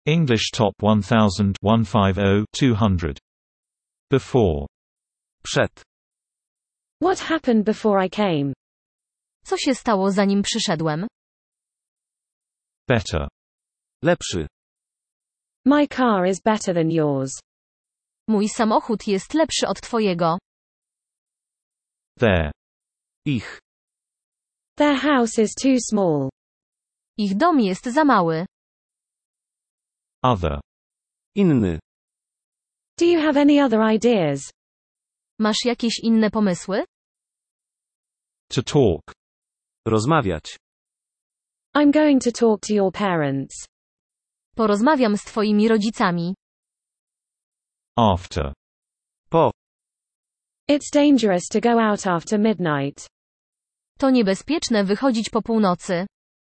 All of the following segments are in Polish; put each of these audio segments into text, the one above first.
English Top 1000 150 200. Before. Przed. What happened before I came? Co się stało zanim przyszedłem? Better. Lepszy. My car is better than yours. Mój samochód jest lepszy od twojego. There. Ich. Their house is too small. Ich dom jest za mały. Other. Inny. Do you have any other ideas? Masz jakieś inne pomysły? To talk. Rozmawiać. I'm going to talk to your parents. Porozmawiam z twoimi rodzicami. After. Po. It's dangerous to go out after midnight. To niebezpieczne wychodzić po północy.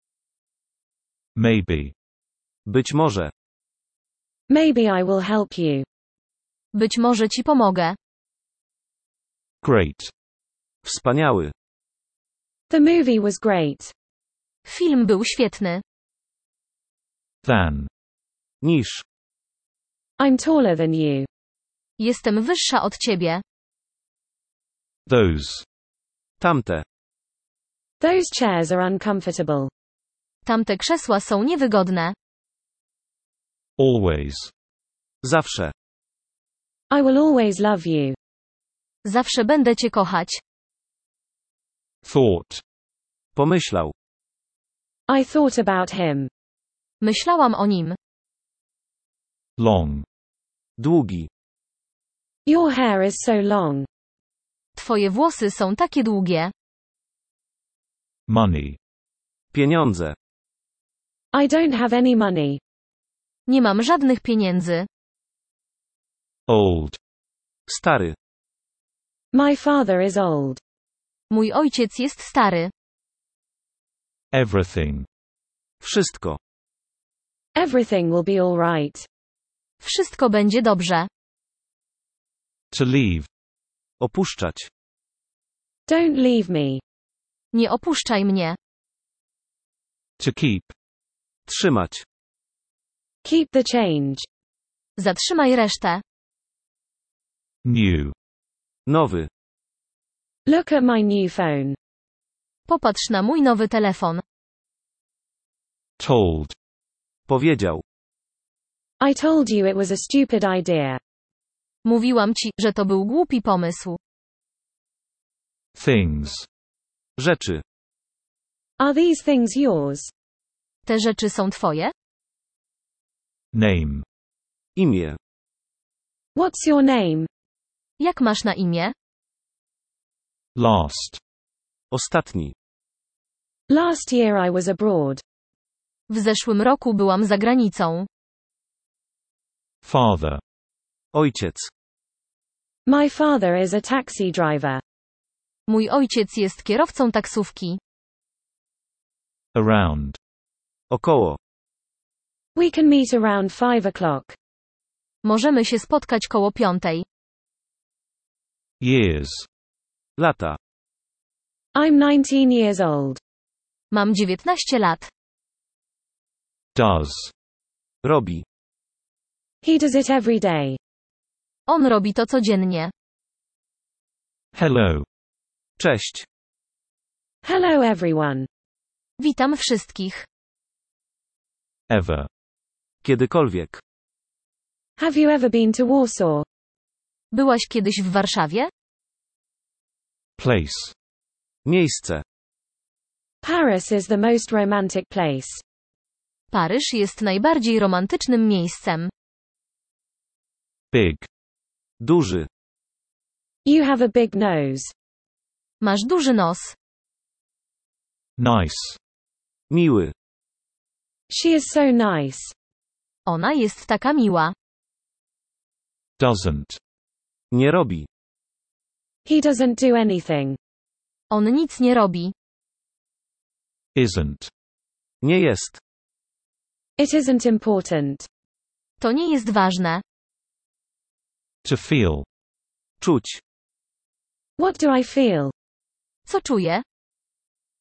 Maybe. Być może. Maybe I will help you. Być może ci pomogę. Great. Wspaniały. The movie was great. Film był świetny. Than. Niż. I'm taller than you. Jestem wyższa od ciebie. Those. Tamte. Those chairs are uncomfortable. Tamte krzesła są niewygodne. Always. Zawsze. I will always love you. Zawsze będę cię kochać. Thought. Pomyślał. I thought about him. Myślałam o nim. Long. Długi. Your hair is so long. Twoje włosy są takie długie. Money. Pieniądze. I don't have any money. Nie mam żadnych pieniędzy. Old. Stary. My father is old. Mój ojciec jest stary. Everything. Wszystko. Everything will be all right. Wszystko będzie dobrze. To leave. Opuszczać. Don't leave me. Nie opuszczaj mnie. To keep. Trzymać. Keep the change. Zatrzymaj resztę. New. Nowy. Look at my new phone. Popatrz na mój nowy telefon. Told. Powiedział. I told you it was a stupid idea. Mówiłam ci, że to był głupi pomysł. Things. Rzeczy. Are these things yours? Te rzeczy są twoje? Name. Imię. What's your name? Jak masz na imię? Last. Ostatni. Last year I was abroad. W zeszłym roku byłam za granicą. Father. Ojciec. My father is a taxi driver. Mój ojciec jest kierowcą taksówki. Around. Około. We can meet around 5 o'clock. Możemy się spotkać koło 5. Years. Lata. I'm 19 years old. Mam 19 lat. Does. Robi. He does it every day. On robi to codziennie. Hello. Cześć. Hello everyone. Witam wszystkich. Ever. Kiedykolwiek. Have you ever been to Warsaw? Byłaś kiedyś w Warszawie? Place. Miejsce. Paris is the most romantic place. Paryż jest najbardziej romantycznym miejscem. Big. Duży. You have a big nose. Masz duży nos. Nice. Miły. She is so nice. Ona jest taka miła. Doesn't. Nie robi. He doesn't do anything. On nic nie robi. Isn't. Nie jest. It isn't important. To nie jest ważne. To feel. Czuć. What do I feel? Co czuję?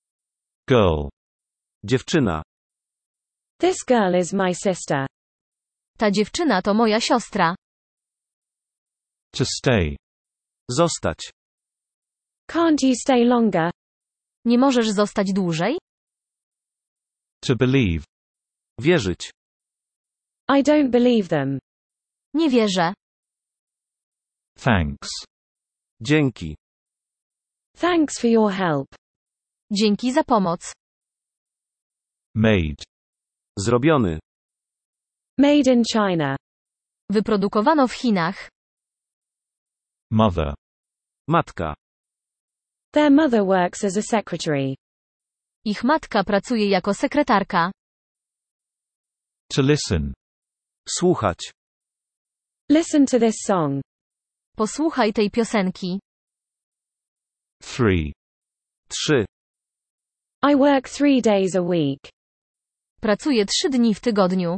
Girl. Dziewczyna. This girl is my sister. Ta dziewczyna to moja siostra. To stay. Zostać. Can't you stay longer? Nie możesz zostać dłużej? To believe. Wierzyć. I don't believe them. Nie wierzę. Thanks. Dzięki. Thanks for your help. Dzięki za pomoc. Made. Zrobiony. Made in China. Wyprodukowano w Chinach. Mother. Matka. Their mother works as a secretary. Ich matka pracuje jako sekretarka. To listen. Słuchać. Listen to this song. Posłuchaj tej piosenki. 3. 3. I work 3 days a week. Pracuję 3 dni w tygodniu.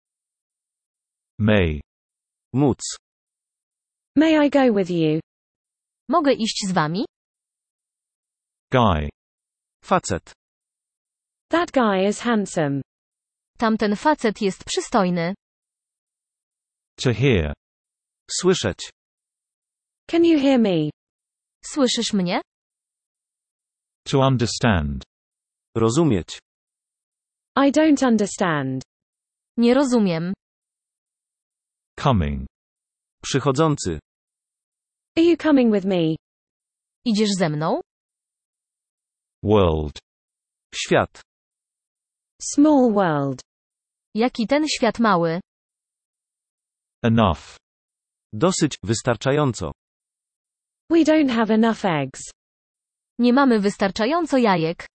May. Móc. May I go with you? Mogę iść z wami? Guy. Facet. That guy is handsome. Tamten facet jest przystojny. To hear. Słyszeć. Can you hear me? Słyszysz mnie? To understand. Rozumieć. I don't understand. Nie rozumiem. Coming. Przychodzący. Are you coming with me? Idziesz ze mną? World. Świat. Small world. Jaki ten świat mały. Enough. Dosyć, wystarczająco. We don't have enough eggs. Nie mamy wystarczająco jajek.